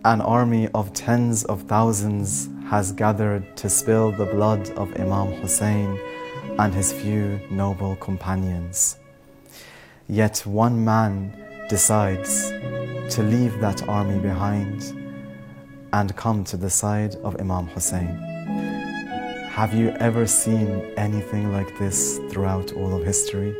An army of tens of thousands has gathered to spill the blood of Imam Hussein and his few noble companions. Yet one man decides to leave that army behind and come to the side of Imam Hussein. Have you ever seen anything like this throughout all of history?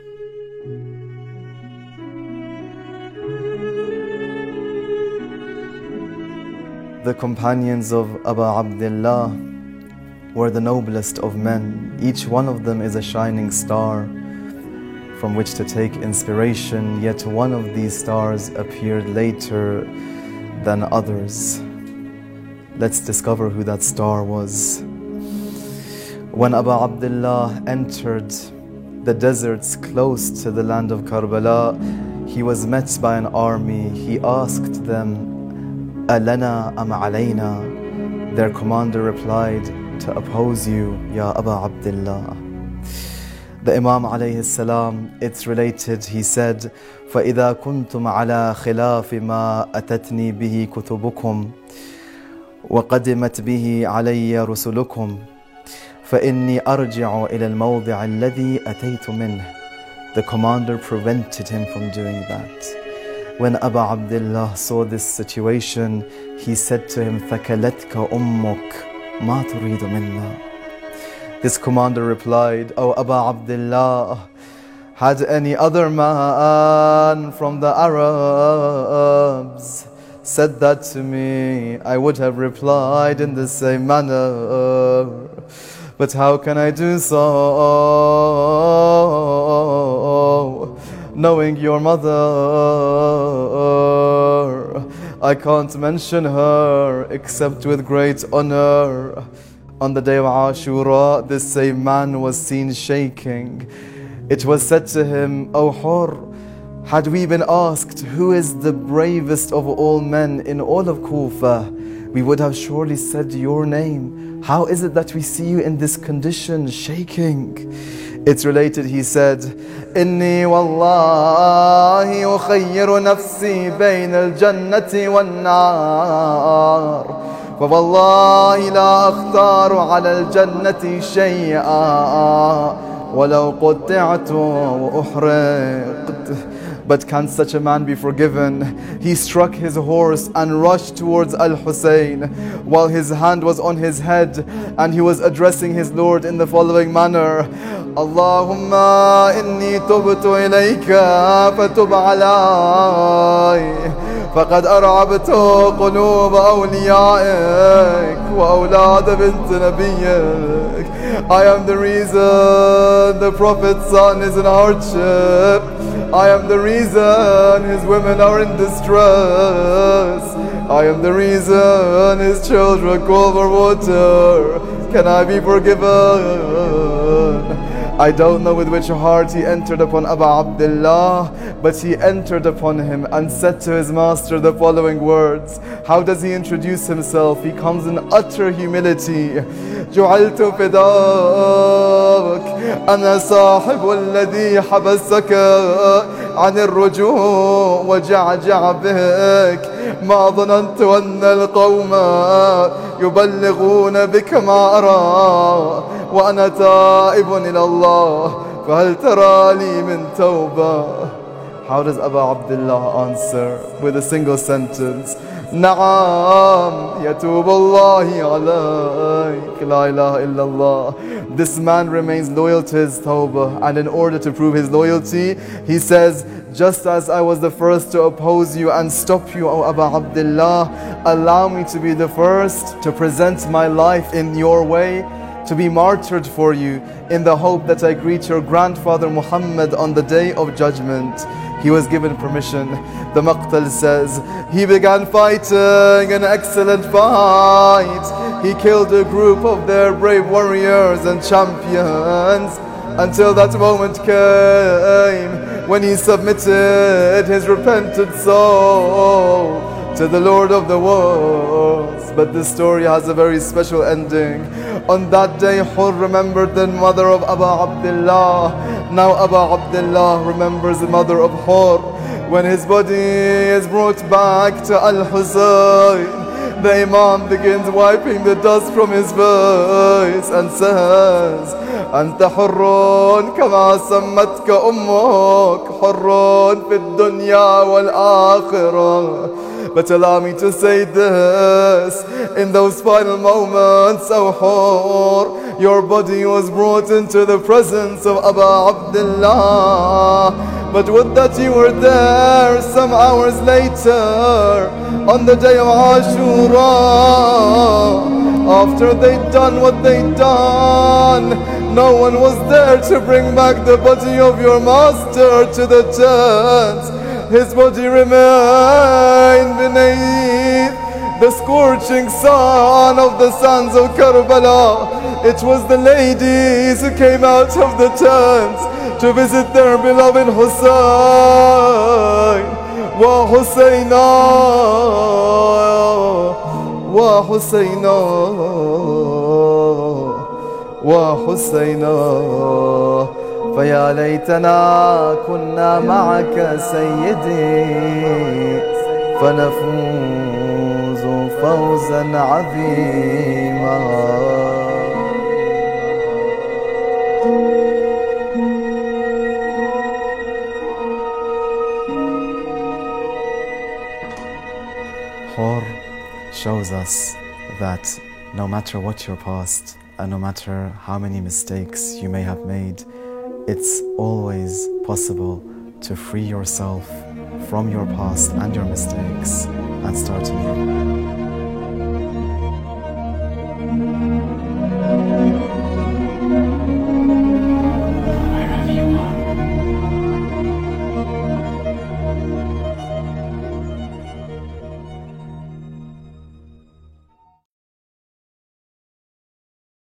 The companions of Abu Abdullah were the noblest of men. Each one of them is a shining star from which to take inspiration, yet one of these stars appeared later than others. Let's discover who that star was. When Abu Abdullah entered the deserts close to the land of Karbala, he was met by an army. He asked them, "Alana am alayna?" Their commander replied, "To oppose you, Ya Abu Abdullah." The Imam alayhi salam, it's related, he said, فَإِذَا كُنْتُمْ عَلَى خِلَافِ مَا أَتَتْنِي بِهِ كُتُبُكُمْ وَقَدِمَتْ بِهِ عَلَيَّ رُسُلُكُمْ فَإِنِّي أَرْجِعُ إِلَى الْمَوْضِعِ الَّذِي أَتَيْتُ مِنْهُ. The commander prevented him from doing that. When Abu Abdullah saw this situation, he said to him, ثَكَلَتْكَ أُمُّكَ مَا تُرِيدُ مِنَّا. This commander replied, "O Abu Abdullah, had any other man from the Arabs said that to me, I would have replied in the same manner. But how can I do so, knowing your mother? I can't mention her except with great honor." On the day of Ashura, this same man was seen shaking. It was said to him, "O Hur, had we been asked who is the bravest of all men in all of Kufa, we would have surely said your name. How is it that we see you in this condition, shaking?" It's related, he said, "Inni wallahi ukhayyiru nafsi bayna al-jannati wan-nar. فوالله لا أختار على الجنة شيئا ولو قطعت وأحرقت." But can such a man be forgiven? He struck his horse and rushed towards Al-Hussein while his hand was on his head, and he was addressing his Lord in the following manner: "Allahumma inni tubtu ilayka fatub alay. فقد أرعبت قلوب أوليائك وأولاد بنت نبيك." I am the reason the Prophet's son is in hardship. I am the reason his women are in distress. I am the reason his children call for water. Can I be forgiven? I don't know with which heart he entered upon Abu Abdullah, but he entered upon him and said to his master the following words. How does he introduce himself? He comes in utter humility. جعلت فداك أنا صاحب الذي حبسك عن الرجوع وجعجع بك. ما ظننت أن القوم يبلغون بك ما أرى وأنا تائب إلى الله فهل ترى لي من توبة." How does Abu Abdullah answer? With a single sentence: "Na'am, yatub Allahi alayk, la ilaha illallah." This man remains loyal to his tawbah, and in order to prove his loyalty, he says, "Just as I was the first to oppose you and stop you, O Abu Abdullah, allow me to be the first to present my life in your way, to be martyred for you, in the hope that I greet your grandfather Muhammad on the day of judgment." He was given permission. The Maqtal says, he began fighting an excellent fight. He killed a group of their brave warriors and champions until that moment came when he submitted his repentant soul to the Lord of the worlds. But this story has a very special ending. On that day, Hur remembered the mother of Abu Abdullah. Now Abu Abdullah remembers the mother of Hur. When his body is brought back to Al-Husayn, the Imam begins wiping the dust from his face and says, أنت حر كما سمتك أمك حر في الدنيا والآخرة. But allow me to say this, in those final moments, O Hur, your body was brought into the presence of Abu Abdullah. But would that you were there some hours later, on the day of Ashura, after they'd done what they'd done. No one was there to bring back the body of your master to the tent. His body remained beneath the scorching sun of the sons of Karbala. It was the ladies who came out of the tent to visit their beloved Hussein. Wa Husayna, Wa Husayna, Wa Husayna. فيا ليتنا كنا معك سيدي فنفوز فوزا عظيما. Hur shows us that no matter what your past and no matter how many mistakes you may have made, it's always possible to free yourself from your past and your mistakes and start anew.